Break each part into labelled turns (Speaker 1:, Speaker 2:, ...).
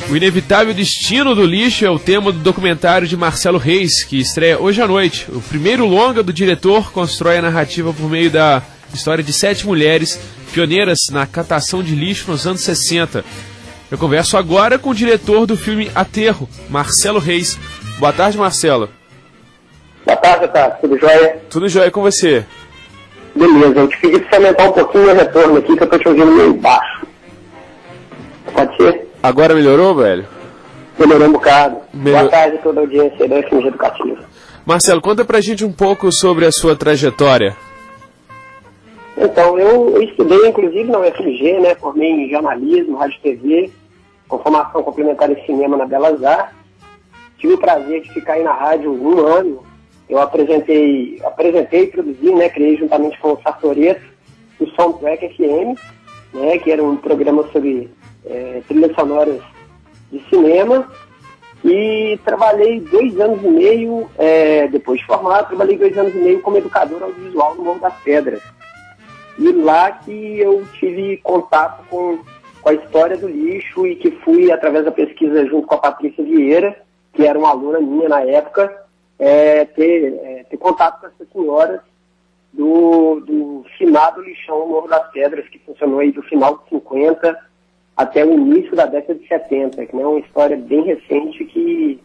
Speaker 1: O inevitável destino do lixo é o tema do documentário de Marcelo Reis, que estreia hoje à noite. O primeiro longa do diretor constrói a narrativa por meio da história de 7 mulheres pioneiras na catação de lixo nos anos 60. Eu converso agora com o diretor do filme Aterro, Marcelo Reis. Boa tarde, Marcelo.
Speaker 2: Boa tarde, tá? Tudo jóia?
Speaker 1: Tudo jóia com você.
Speaker 2: Beleza, eu te pedi pra você aumentar um pouquinho o retorno aqui, que eu tô te ouvindo meio baixo. Pode ser?
Speaker 1: Agora melhorou, velho?
Speaker 2: Melhorou um bocado. Boa tarde a toda a audiência da FMG Educativa.
Speaker 1: Marcelo, conta pra gente um pouco sobre a sua trajetória.
Speaker 2: Então, eu estudei, inclusive, na UFMG, né? Formei em jornalismo, rádio e TV, com formação complementar em cinema na Belas Artes. Tive o prazer de ficar aí na rádio 1 ano. Eu apresentei e produzi, né? Criei juntamente com o Sartoreto o Soundtrack FM, né? Que era um programa sobre trilhas sonoras de cinema. E trabalhei 2 anos e meio, depois de formado, trabalhei 2 anos e meio como educador audiovisual no Morro das Pedras. E lá que eu tive contato com a história do lixo e que fui, através da pesquisa junto com a Patrícia Vieira, que era uma aluna minha na época, ter contato com essas senhoras do finado lixão no Morro das Pedras, que funcionou aí do final de 50 até o início da década de 70, que é uma história bem recente que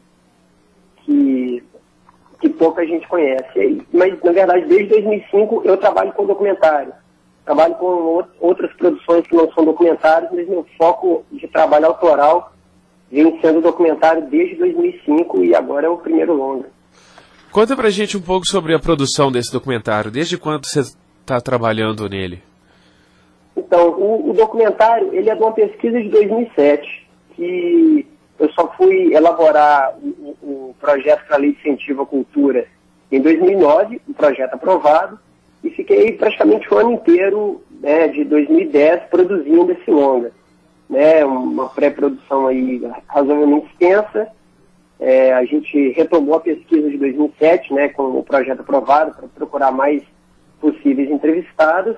Speaker 2: pouca gente conhece. Mas, na verdade, desde 2005 eu trabalho com documentário. Trabalho com outras produções que não são documentários, mas meu foco de trabalho autoral vem sendo documentário desde 2005 e agora é o primeiro longa.
Speaker 1: Conta pra gente um pouco sobre a produção desse documentário. Desde quando você está trabalhando nele?
Speaker 2: Então, o documentário, ele é de uma pesquisa de 2007, que eu só fui elaborar o projeto para a Lei de Incentivo à Cultura em 2009, um projeto aprovado, e fiquei praticamente o ano inteiro, né, de 2010 produzindo esse longa. Né, uma pré-produção aí razoavelmente extensa. A gente retomou a pesquisa de 2007, né, com o projeto aprovado para procurar mais possíveis entrevistados.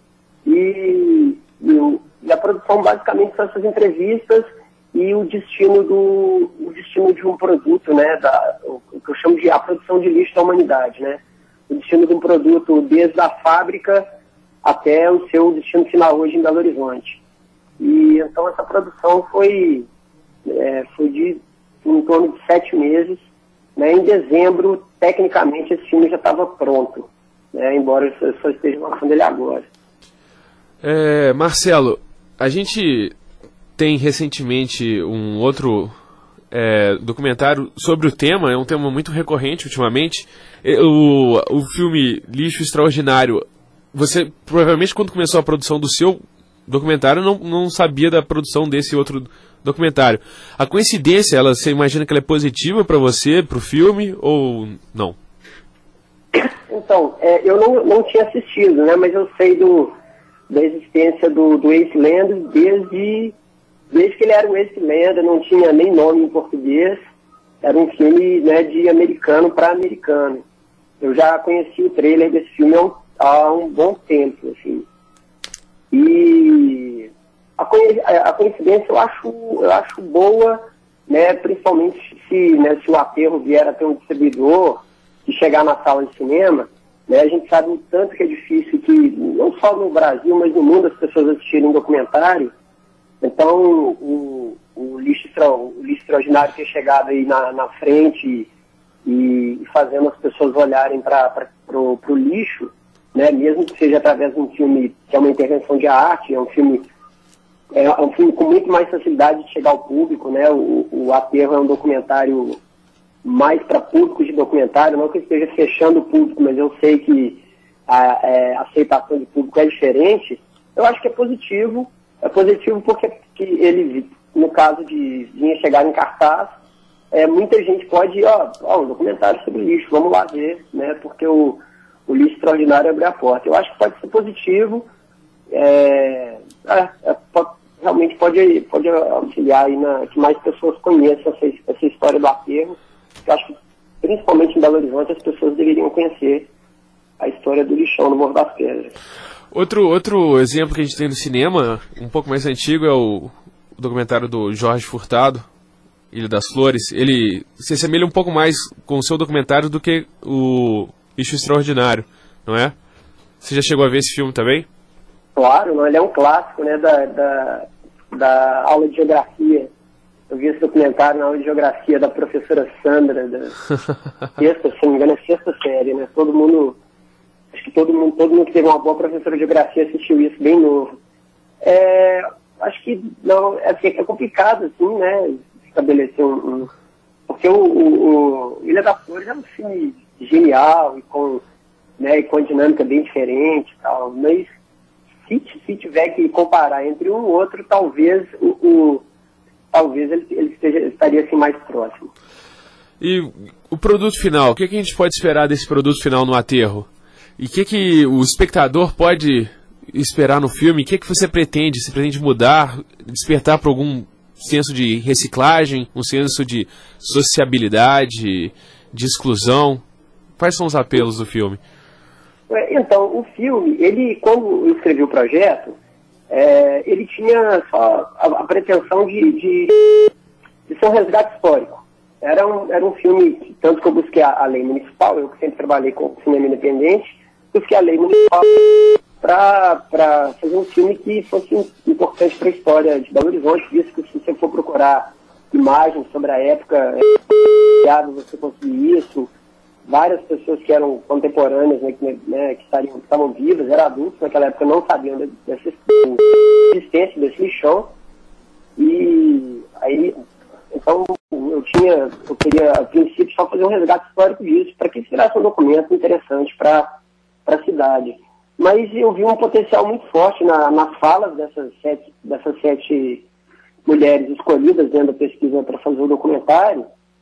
Speaker 2: E a produção basicamente são essas entrevistas e o destino de um produto, né, o que eu chamo de a produção de lixo da humanidade, né? O destino de um produto desde a fábrica até o seu destino final hoje em Belo Horizonte. E então essa produção foi de em torno de 7 meses. Né? Em dezembro, tecnicamente, esse filme já estava pronto, né? Embora eu só esteja lançando ele agora.
Speaker 1: Marcelo, a gente tem recentemente um outro documentário sobre o tema, é um tema muito recorrente ultimamente. O filme Lixo Extraordinário, você provavelmente quando começou a produção do seu documentário não sabia da produção desse outro documentário. A coincidência, você imagina que ela é positiva para você, para o filme, ou não?
Speaker 2: Então, eu não tinha assistido, né, mas eu sei da existência do Wasteland desde que ele era o Wasteland, não tinha nem nome em português, era um filme, né, de americano para americano. Eu já conheci o trailer desse filme há um bom tempo, assim. E a coincidência eu acho boa, né, principalmente se o Aterro vier a ter um distribuidor e chegar na sala de cinema, né, a gente sabe o tanto que é difícil que, não só no Brasil, mas no mundo, as pessoas assistirem um documentário. Então, o lixo extraordinário ter chegado aí na frente e fazendo as pessoas olharem para o lixo, né, mesmo que seja através de um filme que é uma intervenção de arte, é um filme com muito mais facilidade de chegar ao público, né? O Aterro é um documentário mais para públicos de documentário, não que esteja fechando o público, mas eu sei que a aceitação de público é diferente. Eu acho que é positivo porque ele, no caso de chegar em cartaz, muita gente pode, um documentário sobre lixo, vamos lá ver, né? Porque o lixo extraordinário abre a porta. Eu acho que pode ser positivo, realmente pode auxiliar aí que mais pessoas conheçam essa história do Aterro. Eu acho que, principalmente em Belo Horizonte, as pessoas deveriam conhecer a história do lixão no Morro das Pedras.
Speaker 1: Outro exemplo que a gente tem no cinema, um pouco mais antigo, é o o documentário do Jorge Furtado, Ilha das Flores, ele se assemelha um pouco mais com o seu documentário do que o Lixo Extraordinário, não é? Você já chegou a ver esse filme também?
Speaker 2: Claro, não, ele é um clássico, né, da aula de geografia. Eu vi esse documentário na aula de geografia da professora Sandra, da sexta, se não me engano, é sexta série, né? Acho que todo mundo que teve uma boa professora de geografia assistiu isso bem novo. Acho que não, é complicado, assim, né, estabelecer porque o Ilha das Flores é um filme genial e com dinâmica bem diferente e tal, mas se tiver que comparar entre um e o outro, talvez ele estaria assim mais próximo.
Speaker 1: E o produto final, o que a gente pode esperar desse produto final no Aterro? E o que o espectador pode esperar no filme? O que você pretende? Você pretende mudar, despertar para algum senso de reciclagem, um senso de sociabilidade, de exclusão? Quais são os apelos do filme?
Speaker 2: Então, o filme, quando eu escrevi o projeto, ele tinha só a pretensão de ser um resgate histórico. Era um filme, tanto que eu busquei a lei municipal, eu que sempre trabalhei com cinema independente, busquei a lei municipal para fazer um filme que fosse importante para a história de Belo Horizonte, visto que se você for procurar imagens sobre a época, você conseguir isso. Várias pessoas que eram contemporâneas, que estavam vivas, eram adultos naquela época, não sabiam dessa existência desse lixão. E aí, então, eu queria, a princípio, só fazer um resgate histórico disso, para que isso virasse um documento interessante para a cidade. Mas eu vi um potencial muito forte nas falas dessas sete mulheres escolhidas dentro da pesquisa para fazer o documentário,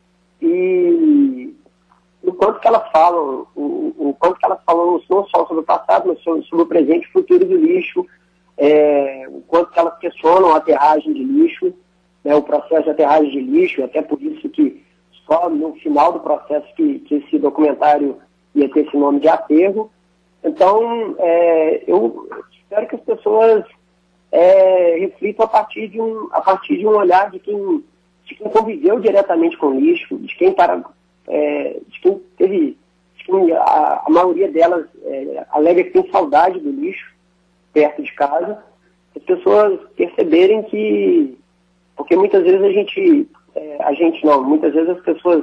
Speaker 2: e o quanto que elas falam, não só sobre o passado, mas sobre o presente e futuro do lixo, o quanto que elas questionam a aterragem de lixo, o processo de aterragem de lixo, até por isso que só no final do processo que esse documentário ia ter esse nome de Aterro. Então, eu espero que as pessoas reflitam a partir de um olhar de quem conviveu diretamente com o lixo, a maioria delas alega que tem saudade do lixo perto de casa. As pessoas perceberem que, porque muitas vezes muitas vezes as pessoas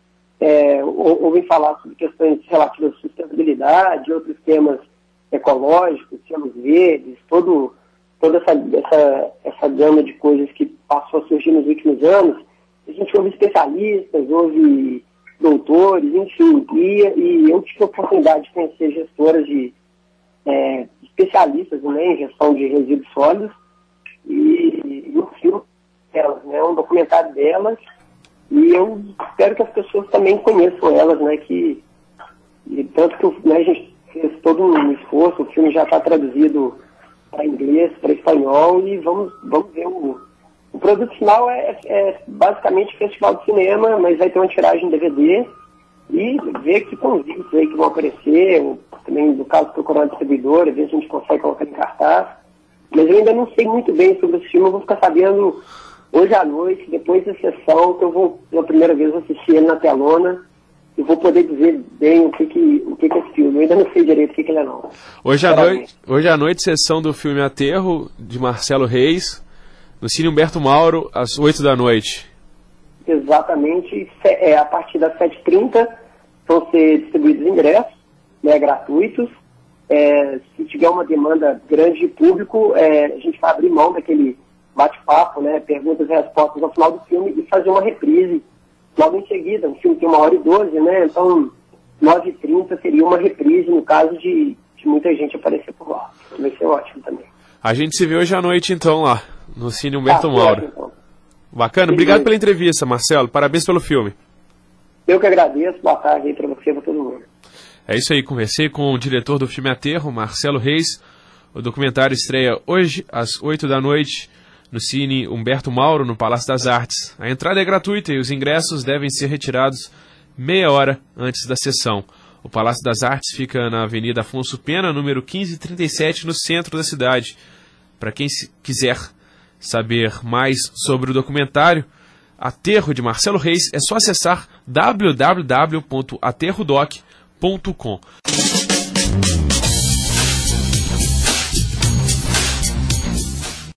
Speaker 2: ouvem falar sobre questões relativas à sustentabilidade, outros temas ecológicos, temas verdes, toda essa gama de coisas que passou a surgir nos últimos anos. A gente ouve especialistas, ouve doutores, enfim, e eu tive a oportunidade de conhecer gestoras especialistas, em gestão de resíduos sólidos, e o filme delas, um documentário delas, e eu espero que as pessoas também conheçam elas, tanto que a gente fez todo um esforço, o filme já está traduzido para inglês, para espanhol, e vamos ver o produto final é basicamente festival de cinema, mas vai ter uma tiragem DVD e ver que convites aí que vão aparecer, também no caso procurar uma distribuidora, ver se a gente consegue colocar em cartaz. Mas eu ainda não sei muito bem sobre esse filme, eu vou ficar sabendo hoje à noite, depois da sessão, que eu vou, pela primeira vez, assistir ele na telona, e vou poder dizer bem o que é esse filme. Eu ainda não sei direito o que ele é, não.
Speaker 1: Hoje à noite, sessão do filme Aterro, de Marcelo Reis, no Cine Humberto Mauro, às 8 da noite.
Speaker 2: Exatamente. A partir das 7h30 vão ser distribuídos ingressos, gratuitos. Se tiver uma demanda grande de público, a gente vai abrir mão daquele bate-papo, perguntas e respostas ao final do filme e fazer uma reprise logo em seguida. O filme tem 1h12, então 9h30 seria uma reprise no caso de muita gente aparecer por lá. Vai ser ótimo também.
Speaker 1: A gente se vê hoje à noite então lá, no Cine Humberto Mauro.
Speaker 2: Então.
Speaker 1: Bacana, obrigado pela entrevista, Marcelo, parabéns pelo filme.
Speaker 2: Eu que agradeço, boa tarde aí para você e para todo mundo.
Speaker 1: É isso aí, conversei com o diretor do filme Aterro, Marcelo Reis. O documentário estreia hoje às 8 da noite no Cine Humberto Mauro, no Palácio das Artes. A entrada é gratuita e os ingressos devem ser retirados meia hora antes da sessão. O Palácio das Artes fica na Avenida Afonso Pena, número 1537, no centro da cidade. Para quem quiser saber mais sobre o documentário Aterro de Marcelo Reis, é só acessar www.aterrodoc.com.